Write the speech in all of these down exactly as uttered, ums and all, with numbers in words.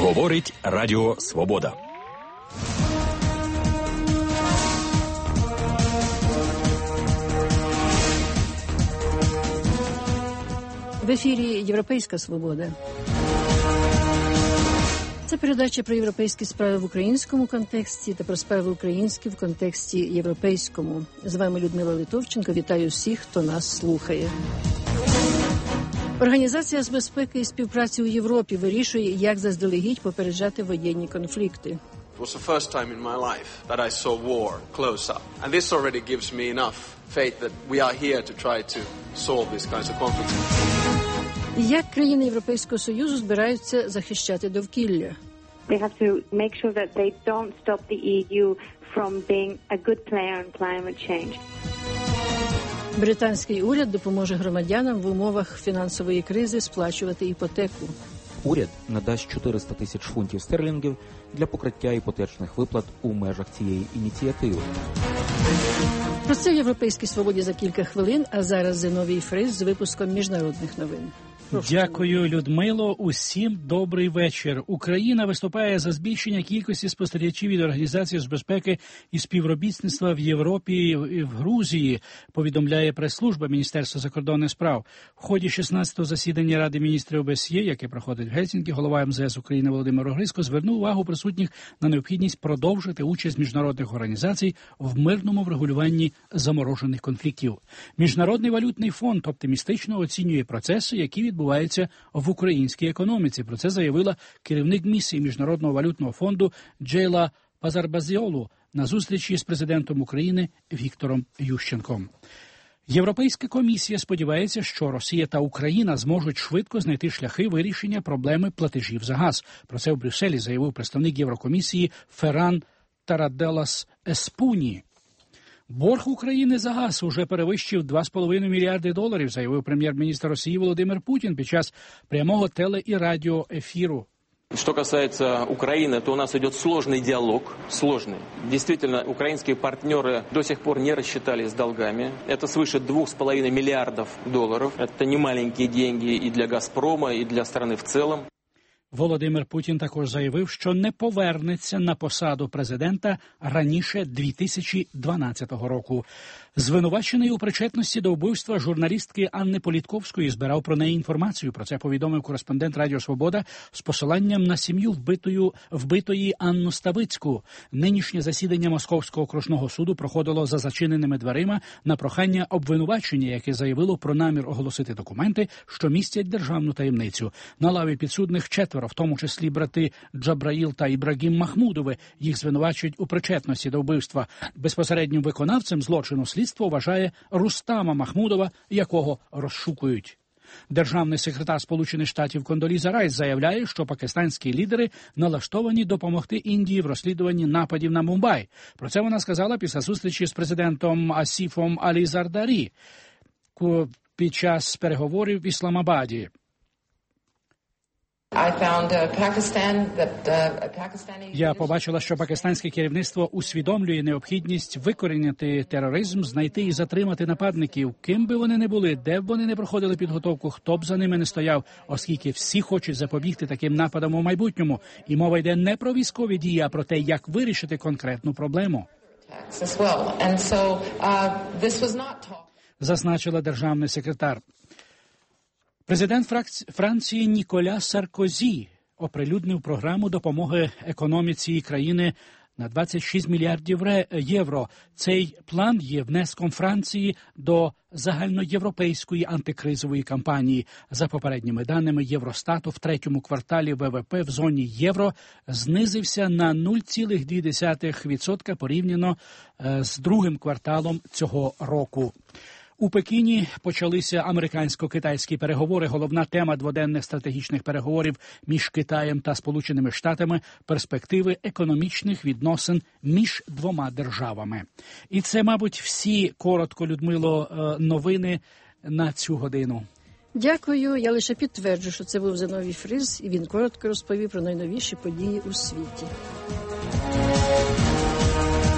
Говорить Радіо Свобода. В ефірі «Європейська свобода». Це передача про європейські справи в українському контексті та про справи українські в контексті європейському. З вами Людмила Литовченко. Вітаю всіх, хто нас слухає. Організація з безпеки і співпраці у Європі вирішує, як заздалегідь попереджати воєнні конфлікти. It was the first time in my life that I saw war close up. And this already gives me enough faith that we are here to try to solve these kinds of conflicts. Як країни Європейського Союзу збираються захищати довкілля? They have to make sure that they don't stop the E U from being a good player in climate change. Британський уряд допоможе громадянам в умовах фінансової кризи сплачувати іпотеку. Уряд надасть чотириста тисяч фунтів стерлінгів для покриття іпотечних виплат у межах цієї ініціативи. Про це в «Європейській свободі» за кілька хвилин, а зараз Зиновій Фрис з випуском міжнародних новин. Дякую, Людмило. Усім добрий вечір. Україна виступає за збільшення кількості спостерігачів від Організації з безпеки і співробітництва в Європі і в Грузії, повідомляє прес-служба Міністерства закордонних справ. В ході шістнадцятого засідання Ради міністрів О Б С Є, яке проходить в Гельсінкі, голова М З С України Володимир Огризько звернув увагу присутніх на необхідність продовжити участь міжнародних організацій в мирному врегулюванні заморожених конфліктів. Міжнародний валютний фонд оптимістично оцінює процеси, які відбуваються відбувається в українській економіці. Про це заявила керівник місії Міжнародного валютного фонду Джейла Пазарбазіолу на зустрічі з президентом України Віктором Ющенком. Європейська комісія сподівається, що Росія та Україна зможуть швидко знайти шляхи вирішення проблеми платежів за газ. Про це в Брюсселі заявив представник Єврокомісії Ферран Тараделас Еспуні. Борг України за газ уже перевищив два з половиною мільярди доларів, заявив прем'єр-міністр Росії Володимир Путін під час прямого теле- і радіоефіру. Что касается Украины, то у нас идет сложный диалог, сложный. Действительно, украинские партнеры до сих пор не рассчитались с долгами. Это свыше двух с половиной миллиардов долларов. Это не маленькие деньги и для «Газпрома», и для страны в целом. Володимир Путін також заявив, що не повернеться на посаду президента раніше дві тисячі дванадцятого року. Звинувачений у причетності до вбивства журналістки Анни Політковської збирав про неї інформацію. Про це повідомив кореспондент Радіо Свобода з посиланням на сім'ю вбитою, вбитої Анну Ставицьку. Нинішнє засідання Московського окружного суду проходило за зачиненими дверима на прохання обвинувачення, яке заявило про намір оголосити документи, що містять державну таємницю. На лаві підсудних четверо, в тому числі брати Джабраїл та Ібрагім Махмудови. Їх звинувачують у причетності до вбивства. Безпосереднім виконавцем злочину слідство вважає Рустама Махмудова, якого розшукують. Державний секретар Сполучених Штатів Кондоліза Райс заявляє, що пакистанські лідери налаштовані допомогти Індії в розслідуванні нападів на Мумбай. Про це вона сказала після зустрічі з президентом Асіфом Алі Зардарі під час переговорів в Ісламабаді. Я побачила, що пакистанське керівництво усвідомлює необхідність викорінити тероризм, знайти і затримати нападників, ким би вони не були, де б вони не проходили підготовку, хто б за ними не стояв, оскільки всі хочуть запобігти таким нападам у майбутньому. І мова йде не про військові дії, а про те, як вирішити конкретну проблему. Зазначила державний секретар. Президент Франції Ніколя Саркозі оприлюднив програму допомоги економіці країни на двадцять шість мільярдів євро. Цей план є внеском Франції до загальноєвропейської антикризової кампанії. За попередніми даними Євростату, в третьому кварталі В В П в зоні євро знизився на нуль цілих дві десятих відсотка порівняно з другим кварталом цього року. У Пекіні почалися американсько-китайські переговори. Головна тема дводенних стратегічних переговорів між Китаєм та Сполученими Штатами – перспективи економічних відносин між двома державами. І це, мабуть, всі коротко, Людмило, новини на цю годину. Дякую. Я лише підтверджу, що це був Зиновій Фрис, і він коротко розповів про найновіші події у світі.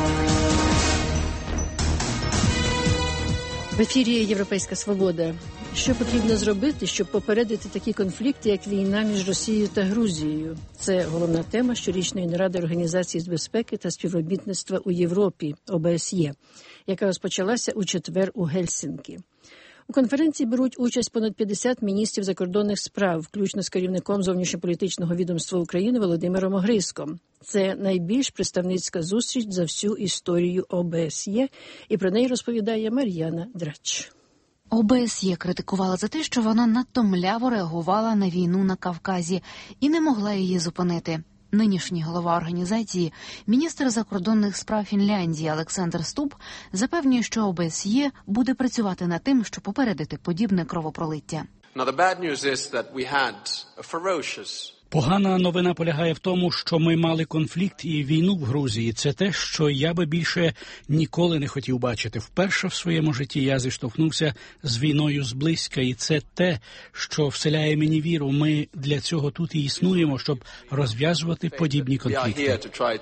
В ефірі «Європейська свобода». Що потрібно зробити, щоб попередити такі конфлікти, як війна між Росією та Грузією? Це головна тема щорічної наради Організації з безпеки та співробітництва у Європі, О Б С Є, яка розпочалася у четвер у Гельсінкі. У конференції беруть участь понад п'ятдесят міністрів закордонних справ, включно з керівником зовнішньополітичного відомства України Володимиром Огризком. Це найбільш представницька зустріч за всю історію О Б С Є, і про неї розповідає Мар'яна Драч. О Б С Є критикувала за те, що вона надто мляво реагувала на війну на Кавказі і не могла її зупинити. Нинішній голова організації, міністр закордонних справ Фінляндії Олександр Стуб, запевнює, що О Б С Є буде працювати над тим, щоб попередити подібне кровопролиття. Now the bad news is that we had a ferocious Погана новина полягає в тому, що ми мали конфлікт і війну в Грузії. Це те, що я би більше ніколи не хотів бачити. Вперше в своєму житті я зіштовхнувся з війною зблизька, і це те, що вселяє мені віру. Ми для цього тут і існуємо, щоб розв'язувати подібні конфлікти.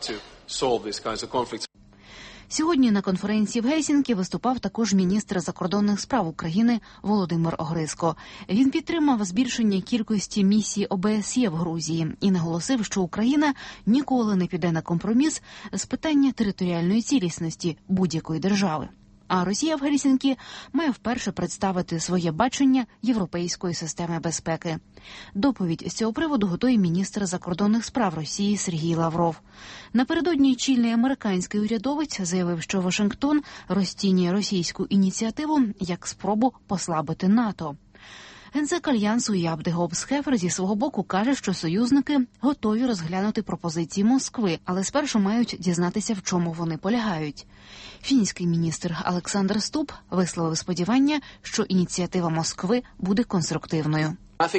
Сьогодні на конференції в Гельсінкі виступав також міністр закордонних справ України Володимир Огризко. Він підтримав збільшення кількості місій О Б С Є в Грузії і наголосив, що Україна ніколи не піде на компроміс з питання територіальної цілісності будь-якої держави. А Росія в Гельсінкі має вперше представити своє бачення європейської системи безпеки. Доповідь з цього приводу готує міністр закордонних справ Росії Сергій Лавров. Напередодні чільний американський урядовець заявив, що Вашингтон розцінює російську ініціативу як спробу послабити НАТО. Генсек Альянсу Яп де Гобс-Хефер зі свого боку каже, що союзники готові розглянути пропозиції Москви, але спершу мають дізнатися, в чому вони полягають. Фінський міністр Олександр Стуб висловив сподівання, що ініціатива Москви буде конструктивною.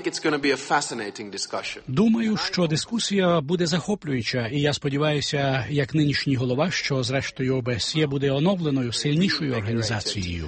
Думаю, що дискусія буде захоплююча, і я сподіваюся, як нинішній голова, що зрештою О Б С Є буде оновленою, сильнішою організацією.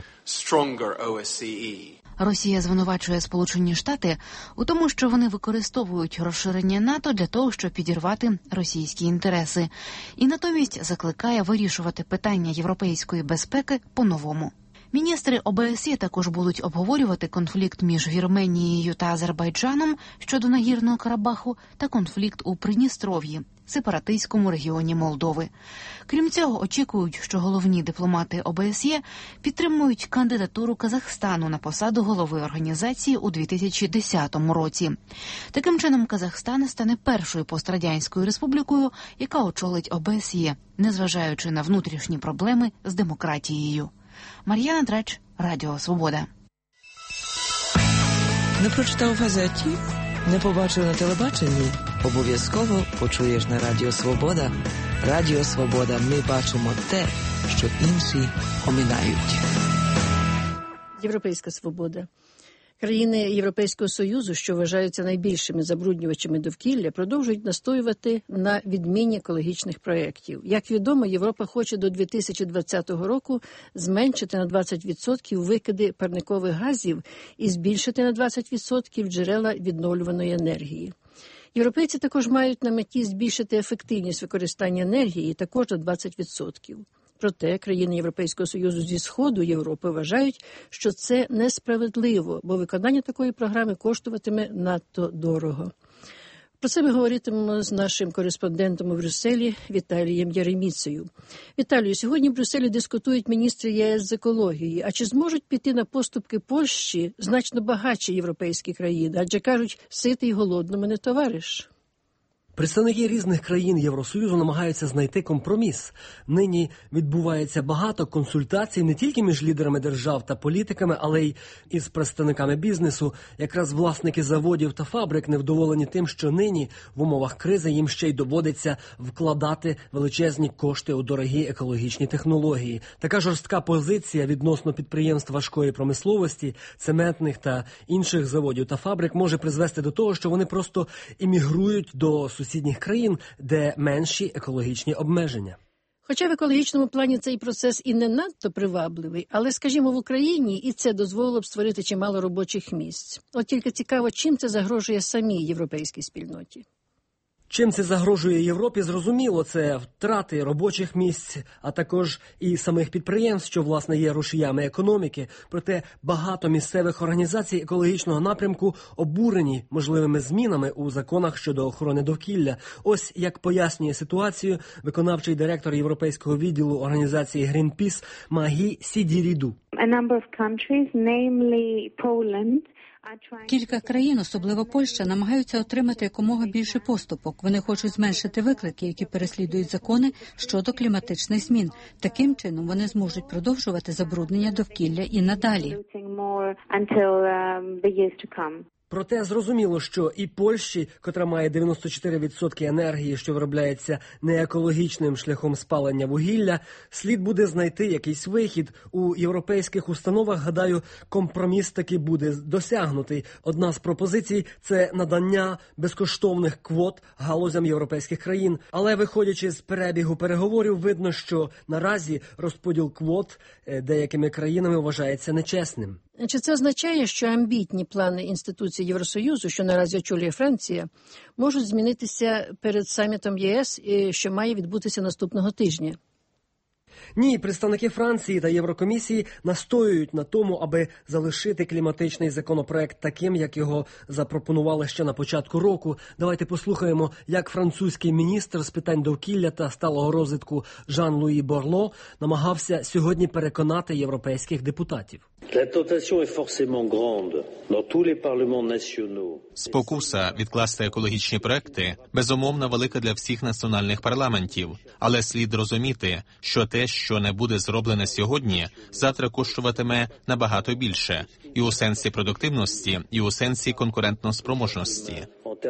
Росія звинувачує Сполучені Штати у тому, що вони використовують розширення НАТО для того, щоб підірвати російські інтереси, і натомість закликає вирішувати питання європейської безпеки по-новому. Міністри О Б С Є також будуть обговорювати конфлікт між Вірменією та Азербайджаном щодо Нагірного Карабаху та конфлікт у Придністров'ї, сепаратистському регіоні Молдови. Крім цього, очікують, що головні дипломати О Б С Є підтримують кандидатуру Казахстану на посаду голови організації у дві тисячі десятому році. Таким чином, Казахстан стане першою пострадянською республікою, яка очолить О Б С Є, незважаючи на внутрішні проблеми з демократією. Мар'яна Драч, Радіо Свобода. Не прочитав в газеті? Не побачив на телебаченні? Обов'язково почуєш на Радіо Свобода. Радіо Свобода. Ми бачимо те, що інші оминають. Європейська свобода. Країни Європейського Союзу, що вважаються найбільшими забруднювачами довкілля, продовжують настоювати на відміні екологічних проєктів. Як відомо, Європа хоче до дві тисячі двадцятого року зменшити на двадцять відсотків викиди парникових газів і збільшити на двадцять відсотків джерела відновлюваної енергії. Європейці також мають на меті збільшити ефективність використання енергії також на двадцять відсотків. Проте країни Європейського Союзу зі Сходу Європи вважають, що це несправедливо, бо виконання такої програми коштуватиме надто дорого. Про це ми говоритимемо з нашим кореспондентом у Брюсселі Віталієм Яреміцею. Віталію, сьогодні в Брюсселі дискутують міністри Є С з екології. А чи зможуть піти на поступки Польщі значно багатші європейські країни? Адже, кажуть, ситий голодному не товариш. Представники різних країн Євросоюзу намагаються знайти компроміс. Нині відбувається багато консультацій не тільки між лідерами держав та політиками, але й із представниками бізнесу. Якраз власники заводів та фабрик невдоволені тим, що нині в умовах кризи їм ще й доводиться вкладати величезні кошти у дорогі екологічні технології. Така жорстка позиція відносно підприємств важкої промисловості, цементних та інших заводів та фабрик може призвести до того, що вони просто іммігрують до сусідніх країн, де менші екологічні обмеження. Хоча в екологічному плані цей процес і не надто привабливий, але, скажімо, в Україні і це дозволило б створити чимало робочих місць. От тільки цікаво, чим це загрожує самій європейській спільноті. Чим це загрожує Європі, зрозуміло, це втрати робочих місць, а також і самих підприємств, що, власне, є рушіями економіки. Проте багато місцевих організацій екологічного напрямку обурені можливими змінами у законах щодо охорони довкілля. Ось як пояснює ситуацію виконавчий директор європейського відділу організації Greenpeace Магі Сідіріду. Кілька країн, особливо Польща, намагаються отримати якомога більше поступок. Вони хочуть зменшити виклики, які переслідують закони щодо кліматичних змін. Таким чином вони зможуть продовжувати забруднення довкілля і надалі. Проте зрозуміло, що і Польщі, котра має дев'яносто чотири відсотки енергії, що виробляється неекологічним шляхом спалення вугілля, слід буде знайти якийсь вихід. У європейських установах, гадаю, компроміс таки буде досягнутий. Одна з пропозицій – це надання безкоштовних квот галузям європейських країн. Але, виходячи з перебігу переговорів, видно, що наразі розподіл квот деякими країнами вважається нечесним. Чи це означає, що амбітні плани інституцій Євросоюзу, що наразі очолює Франція, можуть змінитися перед самітом ЄС, що має відбутися наступного тижня? Ні, представники Франції та Єврокомісії настоюють на тому, аби залишити кліматичний законопроект таким, як його запропонували ще на початку року. Давайте послухаємо, як французький міністр з питань довкілля та сталого розвитку Жан-Луї Борло намагався сьогодні переконати європейських депутатів. Спокуса відкласти екологічні проекти безумовно велика для всіх національних парламентів, але слід розуміти, що те, що не буде зроблене сьогодні, завтра коштуватиме набагато більше, і у сенсі продуктивності, і у сенсі конкурентноспроможності.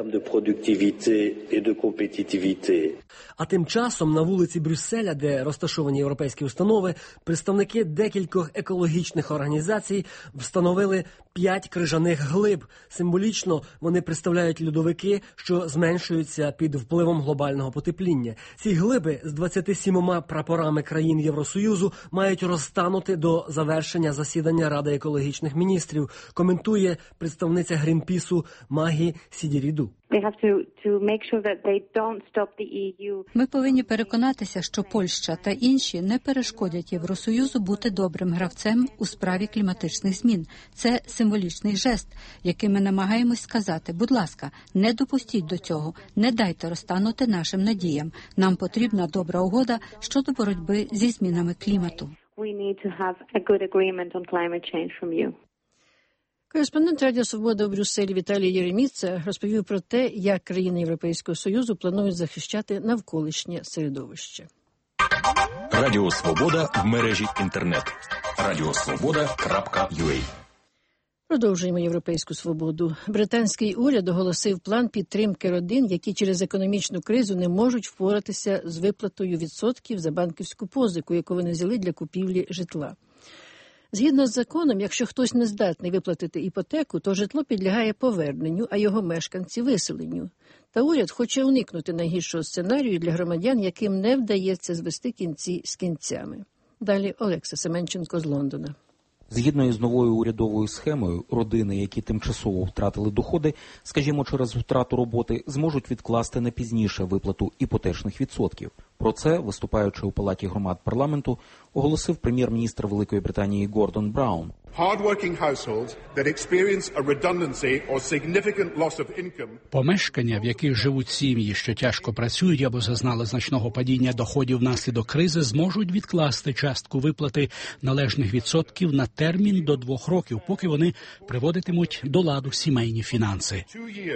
А тим часом на вулиці Брюсселя, де розташовані європейські установи, представники декількох екологічних організацій встановили п'ять крижаних глиб. Символічно вони представляють льодовики, що зменшуються під впливом глобального потепління. Ці глиби з двадцяти сімома прапорами країн Євросоюзу мають розтанути до завершення засідання Ради екологічних міністрів, коментує представниця Грінпісу Магі Сідіріду. Ми повинні переконатися, що Польща та інші не перешкодять Євросоюзу бути добрим гравцем у справі кліматичних змін. Це символічний жест, який ми намагаємось сказати: будь ласка, не допустіть до цього, не дайте розтанути нашим надіям. Нам потрібна добра угода щодо боротьби зі змінами клімату. Кореспондент Радіо Свобода у Брюсселі Віталій Єреміца розповів про те, як країни Європейського Союзу планують захищати навколишнє середовище. Радіо Свобода в мережі інтернет. радіосвобода крапка ю а. Продовжуємо європейську свободу. Британський уряд оголосив план підтримки родин, які через економічну кризу не можуть впоратися з виплатою відсотків за банківську позику, яку вони взяли для купівлі житла. Згідно з законом, якщо хтось не здатний виплатити іпотеку, то житло підлягає поверненню, а його мешканці – виселенню. Та уряд хоче уникнути найгіршого сценарію для громадян, яким не вдається звести кінці з кінцями. Далі Олекса Семенченко з Лондона. Згідно із новою урядовою схемою, родини, які тимчасово втратили доходи, скажімо, через втрату роботи, зможуть відкласти на пізніше виплату іпотечних відсотків. Про це, виступаючи у Палаті громад парламенту, оголосив прем'єр-міністр Великої Британії Гордон Браун. Помешкання, в яких живуть сім'ї, що тяжко працюють або зазнали значного падіння доходів внаслідок кризи, зможуть відкласти частку виплати належних відсотків на термін до двох років, поки вони приводитимуть до ладу сімейні фінанси.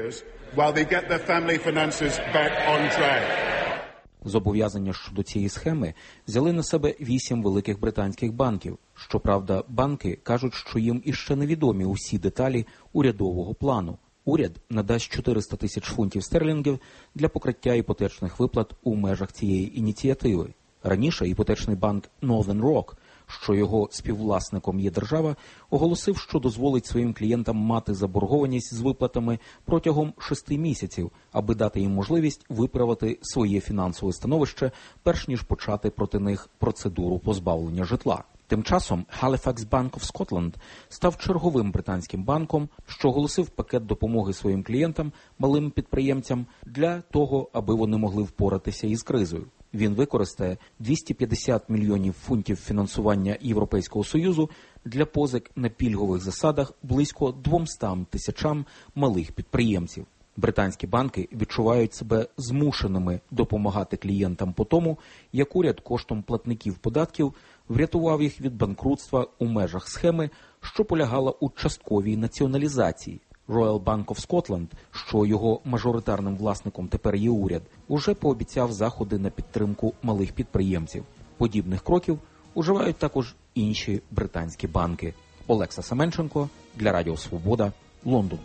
Зобов'язання щодо цієї схеми взяли на себе вісім великих британських банків. Щоправда, банки кажуть, що їм іще невідомі усі деталі урядового плану. Уряд надасть чотириста тисяч фунтів стерлінгів для покриття іпотечних виплат у межах цієї ініціативи. Раніше іпотечний банк Northern Rock, що його співвласником є держава, оголосив, що дозволить своїм клієнтам мати заборгованість з виплатами протягом шести місяців, аби дати їм можливість виправити своє фінансове становище, перш ніж почати проти них процедуру позбавлення житла. Тим часом Halifax Bank of Scotland став черговим британським банком, що оголосив пакет допомоги своїм клієнтам, малим підприємцям, для того, аби вони могли впоратися із кризою. Він використає двісті п'ятдесят мільйонів фунтів фінансування Європейського Союзу для позик на пільгових засадах близько двомстам тисячам малих підприємців. Британські банки відчувають себе змушеними допомагати клієнтам по тому, як уряд коштом платників податків врятував їх від банкрутства у межах схеми, що полягала у частковій націоналізації. Royal Bank of Scotland, що його мажоритарним власником тепер є уряд, уже пообіцяв заходи на підтримку малих підприємців. Подібних кроків уживають також інші британські банки. Олекса Семенченко для Радіо Свобода, Лондон.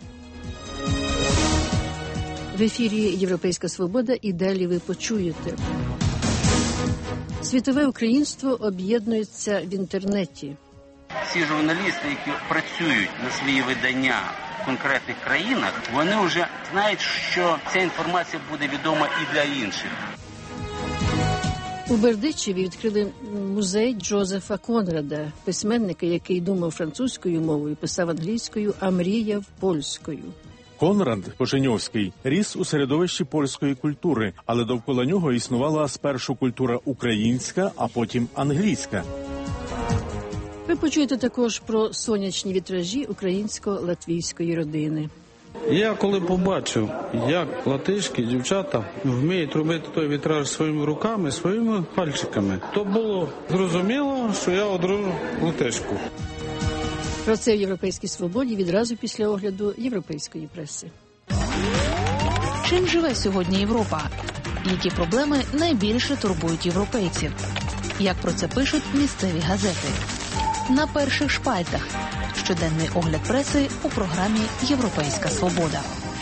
В ефірі «Європейська свобода» і далі ви почуєте. Світове українство об'єднується в інтернеті. Всі журналісти, які працюють на свої видання в конкретних країнах, вони вже знають, що ця інформація буде відома і для інших. У Бердичеві відкрили музей Джозефа Конрада, письменника, який думав французькою мовою, писав англійською, а мріяв польською. Конрад Пошеньовський ріс у середовищі польської культури, але довкола нього існувала спершу культура українська, а потім англійська. Ви почуєте також про сонячні вітражі українсько-латвійської родини. Я коли побачив, як латишські дівчата вміють робити той вітраж своїми руками, своїми пальчиками, то було зрозуміло, що я одружу латишку. Про це в «Європейській свободі» відразу після огляду європейської преси. Чим живе сьогодні Європа? Які проблеми найбільше турбують європейців? Як про це пишуть місцеві газети? На перших шпальтах. Щоденний огляд преси у програмі «Європейська свобода».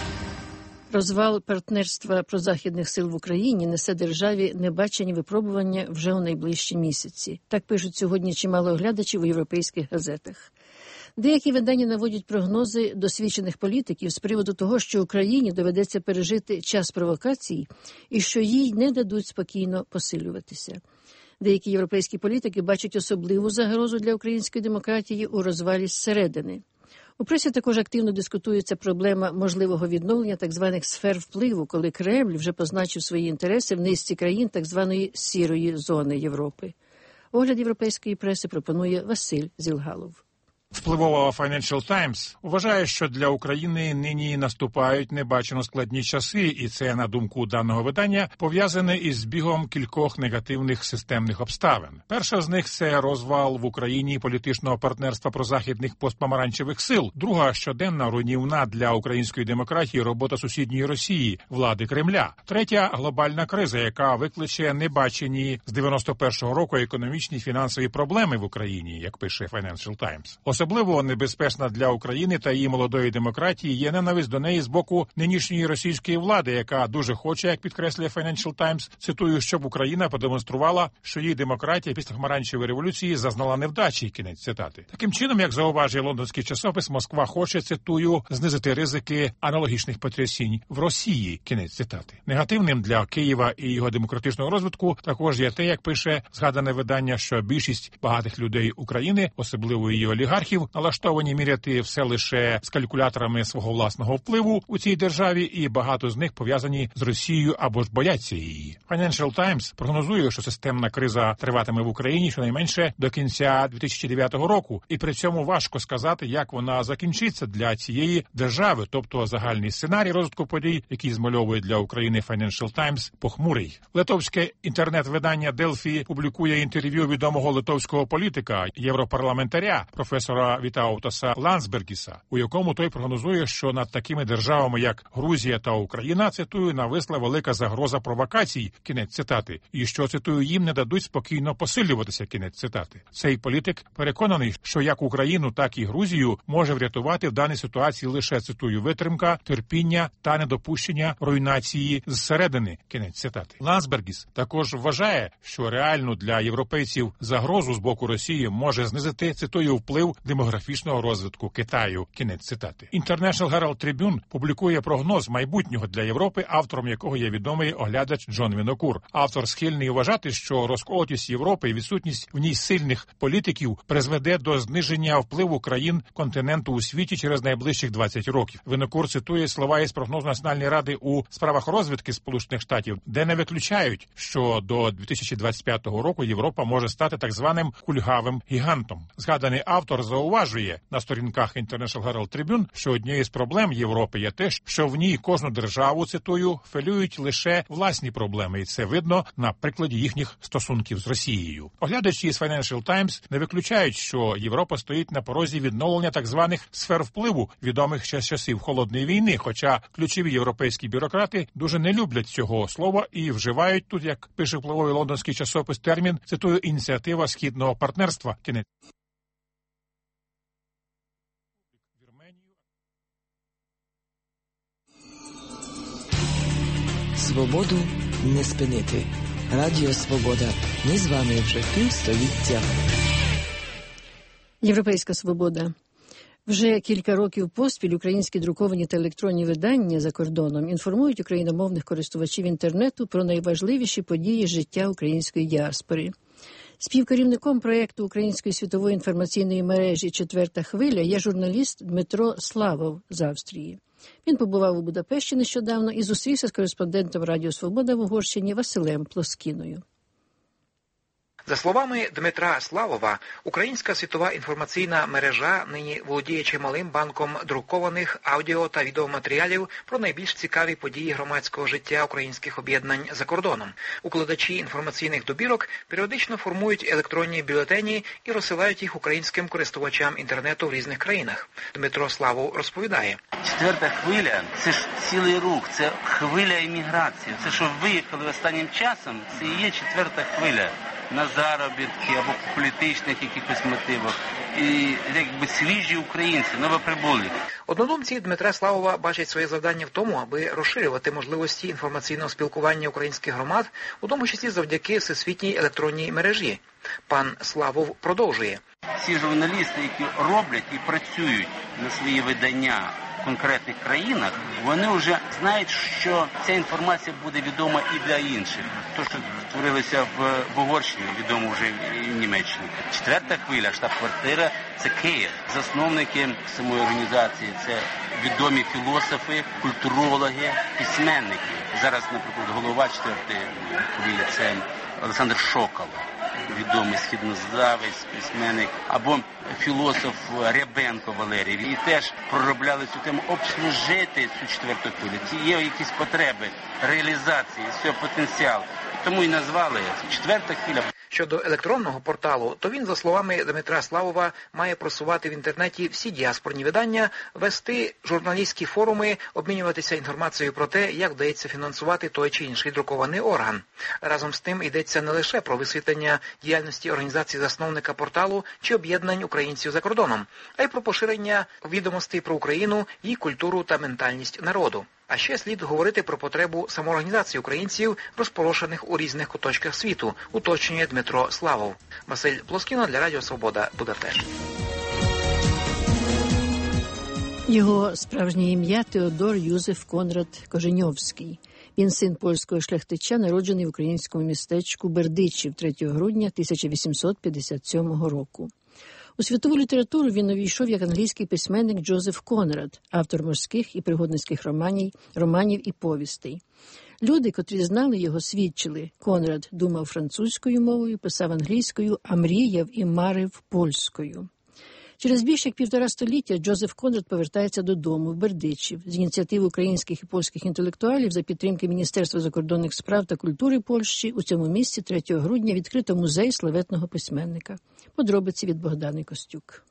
Розвал партнерства прозахідних сил в Україні несе державі небачені випробування вже у найближчі місяці. Так пишуть сьогодні чимало оглядачів у європейських газетах. Деякі видання наводять прогнози досвідчених політиків з приводу того, що Україні доведеться пережити час провокацій і що їй не дадуть спокійно посилюватися. Деякі європейські політики бачать особливу загрозу для української демократії у розвалі зсередини. У пресі також активно дискутується проблема можливого відновлення так званих сфер впливу, коли Кремль вже позначив свої інтереси в низці країн так званої «сірої зони Європи». Огляд європейської преси пропонує Василь Зілгалов. Впливова Financial Times вважає, що для України нині наступають небачено складні часи, і це, на думку даного видання, пов'язане із збігом кількох негативних системних обставин. Перша з них – це розвал в Україні політичного партнерства прозахідних постпомаранчевих сил. Друга – щоденна руйнівна для української демократії робота сусідньої Росії, влади Кремля. Третя – глобальна криза, яка викличе небачені з дев'яносто першого року економічні і фінансові проблеми в Україні, як пише Financial Times. Особливо небезпечна для України та її молодої демократії є ненависть до неї з боку нинішньої російської влади, яка дуже хоче, як підкреслює Financial Times, цитую, щоб Україна продемонструвала, що її демократія після помаранчевої революції зазнала невдачі, кінець цитати. Таким чином, як зауважує лондонський часопис, Москва хоче, цитую, знизити ризики аналогічних потрясінь в Росії, кінець цитати. Негативним для Києва і його демократичного розвитку також є те, як пише згадане видання, що більшість багатих людей України, особливо її олігархів, налаштовані міряти все лише з калькуляторами свого власного впливу у цій державі, і багато з них пов'язані з Росією або ж бояться її. Financial Times прогнозує, що системна криза триватиме в Україні щонайменше до кінця дві тисячі дев'ятого року, і при цьому важко сказати, як вона закінчиться для цієї держави, тобто загальний сценарій розвитку подій, який змальовує для України Financial Times, похмурий. Литовське інтернет-видання Delphi публікує інтерв'ю відомого литовського політика, європарламентаря, професора Вітаутаса Ландсбергіса, у якому той прогнозує, що над такими державами, як Грузія та Україна, цитую, нависла велика загроза провокацій, кінець цитати, і що, цитую, їм не дадуть спокійно посилюватися, кінець цитати. Цей політик переконаний, що як Україну, так і Грузію може врятувати в даній ситуації лише, цитую, витримка, терпіння та недопущення руйнації зсередини, кінець цитати. Ландсбергіс також вважає, що реальну для європейців загрозу з боку Росії може знизити, цитую, вплив демографічного розвитку Китаю. Кінець цитати. International Herald Tribune публікує прогноз майбутнього для Європи, автором якого є відомий оглядач Джон Вінокур. Автор схильний вважати, що розколотість Європи і відсутність в ній сильних політиків призведе до зниження впливу країн континенту у світі через найближчих двадцять років. Вінокур цитує слова із прогнозу Національної ради у справах розвідки Сполучених Штатів, де не виключають, що до дві тисячі двадцять п'ятого року Європа може стати так званим кульгавим гігантом. Згаданий автор зауважує на сторінках International Herald Tribune, що однією з проблем Європи є те, що в ній кожну державу, цитую, фелюють лише власні проблеми, і це видно на прикладі їхніх стосунків з Росією. Оглядачі з Financial Times не виключають, що Європа стоїть на порозі відновлення так званих сфер впливу, відомих ще з часів Холодної війни, хоча ключові європейські бюрократи дуже не люблять цього слова і вживають тут, як пише впливовий лондонський часопис, термін, цитую, ініціатива східного партнерства. Кінець. Свободу не спинити. Радіо Свобода. Ми з вами вже півстоліття. Європейська свобода. Вже кілька років поспіль українські друковані та електронні видання за кордоном інформують україномовних користувачів інтернету про найважливіші події життя української діаспори. Співкерівником проєкту Української світової інформаційної мережі «Четверта хвиля» є журналіст Дмитро Славов з Австрії. Він побував у Будапешті нещодавно і зустрівся з кореспондентом Радіо Свобода в Угорщині Василем Плоскіною. За словами Дмитра Славова, Українська світова інформаційна мережа нині володіє чималим банком друкованих аудіо та відеоматеріалів про найбільш цікаві події громадського життя українських об'єднань за кордоном. Укладачі інформаційних добірок періодично формують електронні бюлетені і розсилають їх українським користувачам інтернету в різних країнах. Дмитро Славов розповідає. Четверта хвиля – це ж цілий рух, це хвиля еміграції. Це, що виїхали останнім часом, це і є четверта хвиля. На заробітки або по політичних якихось мотивах. І якби свіжі українці, новоприбулі. Однодумці Дмитра Славова бачать своє завдання в тому, аби розширювати можливості інформаційного спілкування українських громад, у тому числі завдяки всесвітній електронній мережі. Пан Славов продовжує. Всі журналісти, які роблять і працюють на свої видання в конкретних країнах, вони вже знають, що ця інформація буде відома і для інших. То, що творилося в, в Угорщині, відомо вже і в Німеччині. Четверта хвиля, штаб-квартира – це Київ. Засновники самої організації – це відомі філософи, культурологи, письменники. Зараз, наприклад, голова четвертої хвилі – це Олександр Шокол, відомий східнославець, письменник, або філософ Рябенко Валерій. І теж проробляли цю тему обслужити цю четверту хвилю. Ці є якісь потреби реалізації цього потенціалу. Тому і назвали четверта хвиля. Щодо електронного порталу, то він, за словами Дмитра Славова, має просувати в інтернеті всі діаспорні видання, вести журналістські форуми, обмінюватися інформацією про те, як вдається фінансувати той чи інший друкований орган. Разом з тим йдеться не лише про висвітлення діяльності організації засновника порталу чи об'єднань українців за кордоном, а й про поширення відомостей про Україну, її культуру та ментальність народу. А ще слід говорити про потребу самоорганізації українців, розпорошених у різних куточках світу, уточнює Дмитро Славов. Василь Плоскіно для Радіо Свобода, Будапешт. Його справжнє ім'я – Теодор Юзеф Конрад Коженьовський. Він син польського шляхтича, народжений в українському містечку Бердичів третього грудня тисяча вісімсот п'ятдесят сьомого року. У світову літературу він увійшов як англійський письменник Джозеф Конрад, автор морських і пригодницьких романів, романів і повістей. Люди, котрі знали його, свідчили. Конрад думав французькою мовою, писав англійською, а мріяв і марив польською. Через більше як півтора століття Джозеф Конрад повертається додому в Бердичів. З ініціативи українських і польських інтелектуалів за підтримки Міністерства закордонних справ та культури Польщі у цьому місці третього грудня відкрито музей славетного письменника. Подробиці від Богдани Костюк.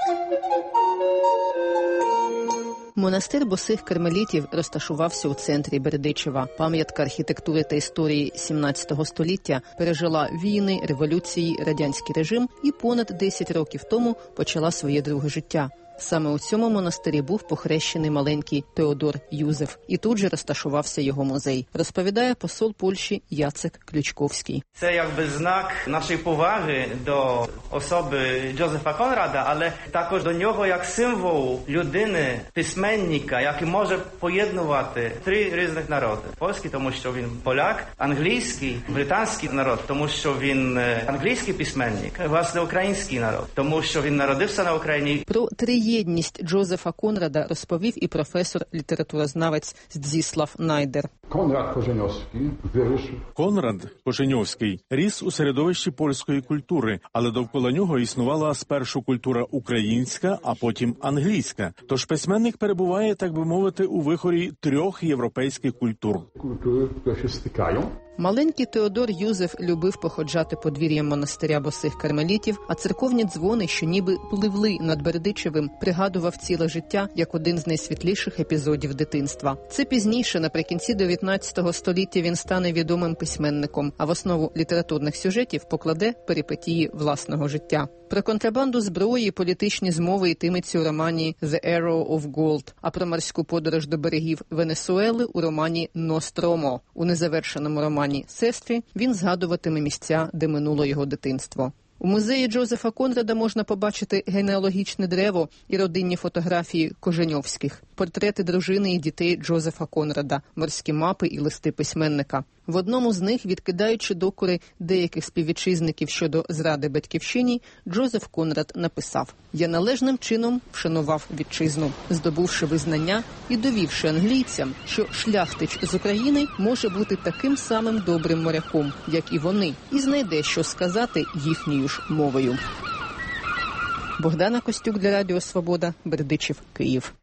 Монастир босих кармелітів розташувався у центрі Бердичева. Пам'ятка архітектури та історії сімнадцятого століття пережила війни, революції, радянський режим і понад десять років тому почала своє друге життя. Саме у цьому монастирі був похрещений маленький Теодор Юзеф, і тут же розташувався його музей, розповідає посол Польщі Яцек Ключковський. Це якби знак нашої поваги до особи Джозефа Конрада, але також до нього як символ людини, письменника, який може поєднувати три різних народи. Польський, тому що він поляк, англійський, британський народ, тому що він англійський письменник, власне, український народ, тому що він народився на Україні. Про триєдність Джозефа Конрада розповів і професор літературознавець Здзіслав Найдер. Конрад Коженьовський вирішив. Конрад Коженьовський ріс у середовищі польської культури, але довкола нього існувала спершу культура українська, а потім англійська. Тож письменник перебуває, так би мовити, у вихорі трьох європейських культур. Культури, які стикають. Маленький Теодор Юзеф любив походжати подвір'ям монастиря босих кармелітів, а церковні дзвони, що ніби пливли над Бердичевим, пригадував ціле життя як один з найсвітліших епізодів дитинства. Це пізніше, наприкінці дев'ятнадцятого століття, він стане відомим письменником, а в основу літературних сюжетів покладе перипетії власного життя. Про контрабанду зброї, політичні змови йтиметься у романі «The Arrow of Gold», а про морську подорож до берегів Венесуели у романі «Ностромо». У незавершеному романі «Сестри» він згадуватиме місця, де минуло його дитинство. У музеї Джозефа Конрада можна побачити генеалогічне древо і родинні фотографії Коженьовських, портрети дружини і дітей Джозефа Конрада, морські мапи і листи письменника. В одному з них, відкидаючи докори деяких співвітчизників щодо зради батьківщині, Джозеф Конрад написав: «Я належним чином вшанував вітчизну, здобувши визнання і довівши англійцям, що шляхтич з України може бути таким самим добрим моряком, як і вони, і знайде, що сказати їхньою ж мовою». Богдана Костюк для Радіо Свобода, Бердичів, Київ.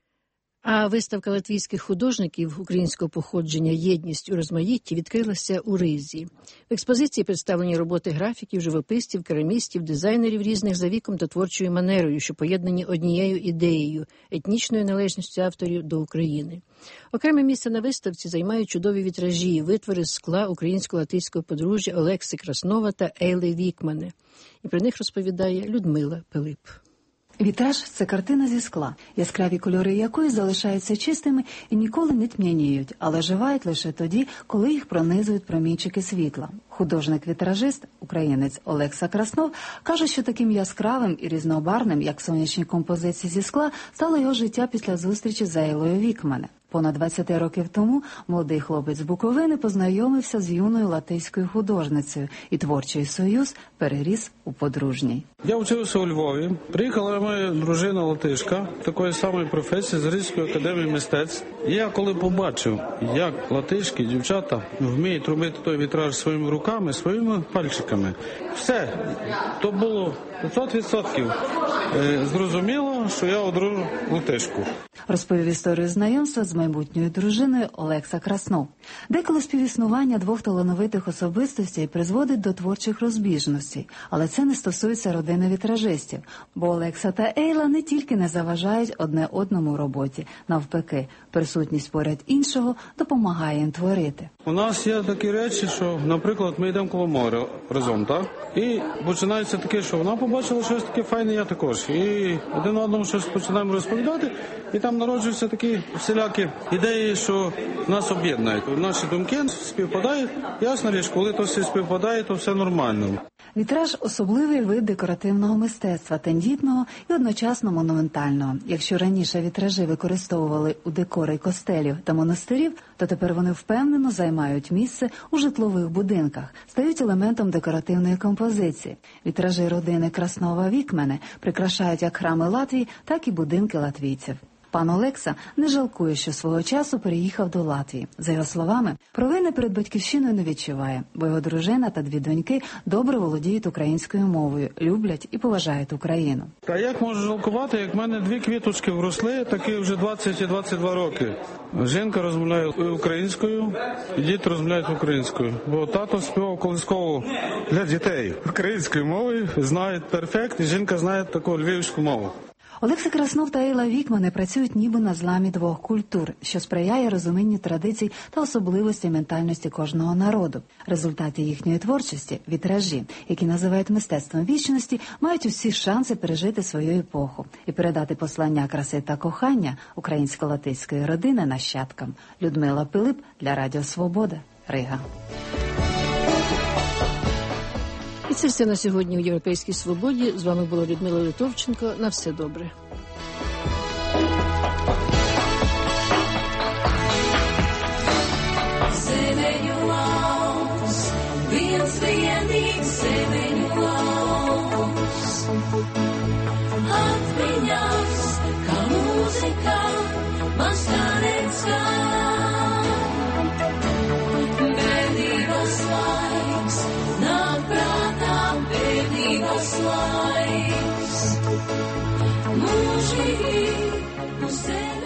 А виставка латвійських художників українського походження «Єдність у розмаїтті» відкрилася у Ризі. В експозиції представлені роботи графіків, живописців, керамістів, дизайнерів різних за віком та творчою манерою, що поєднані однією ідеєю – етнічною належністю авторів до України. Окреме місце на виставці займають чудові вітражі, витвори з скла українсько-латвійського подружжя Олекси Краснова та Ейли Вікмане. І про них розповідає Людмила Пилип. Вітраж – це картина зі скла, яскраві кольори якої залишаються чистими і ніколи не тьмяніють, але живають лише тоді, коли їх пронизують промінчики світла. Художник-вітражист, українець Олекса Краснов, каже, що таким яскравим і різнобарвним, як сонячні композиції зі скла, стало його життя після зустрічі з Ейлою Вікмане. Понад двадцять років тому молодий хлопець з Буковини познайомився з юною латиською художницею, і творчий союз переріс у подружній. Я вчився у Львові. Приїхала моя дружина латишка, такої самої професії, з Ризької академії мистецтв. І я коли побачив, як латишки, дівчата вміють робити той вітраж своїми руками, своїми пальчиками, все, то було п'ятсот відсотків. Зрозуміло, що я одружу латишку. Розповів історію знайомства з майбутньою дружиною Олекса Краснов. Деколи співіснування двох талановитих особистостей призводить до творчих розбіжностей, але це не стосується родини вітражистів, бо Олекса та Ейла не тільки не заважають одне одному у роботі, навпаки, присутність поряд іншого допомагає їм творити. У нас є такі речі, що, наприклад, ми йдемо коло моря разом, так? І починається таке, що вона побачила щось таке файне, я також. І один одному щось починаємо розповідати, і там народжуються такі всілякі ідеї, що нас об'єднують. Наші думки співпадають. Ясна річ, коли то все співпадає, то все нормально. Вітраж – особливий вид декоративного мистецтва, тендітного і одночасно монументального. Якщо раніше вітражі використовували у декори костелів та монастирів, то тепер вони впевнено займають місце у житлових будинках, стають елементом декоративної композиції. Вітражі родини Краснова-Вікмене прикрашають як храми Латвії, так і будинки латвійців. Пан Олекса не жалкує, що свого часу переїхав до Латвії. За його словами, провини перед батьківщиною не відчуває, бо його дружина та дві доньки добре володіють українською мовою, люблять і поважають Україну. Та як можу жалкувати, як в мене дві квіточки вросли, такі вже двадцять і двадцять два роки. Жінка розмовляє українською, і діти розмовляють українською. Бо тато співав колискову для дітей українською мовою, знають перфект, і жінка знає таку львівську мову. Олекса Краснов та Ейла Вікмани працюють ніби на зламі двох культур, що сприяє розумінню традицій та особливостей ментальності кожного народу. Результати їхньої творчості, вітражі, які називають мистецтвом вічності, мають усі шанси пережити свою епоху і передати послання краси та кохання українсько-латиської родини нащадкам. Людмила Пилип для Радіо Свобода, Рига. І це все на сьогодні у Європейській Свободі. З вами була Людмила Литовченко. На все добре. Laiks, mūžīgi, mūs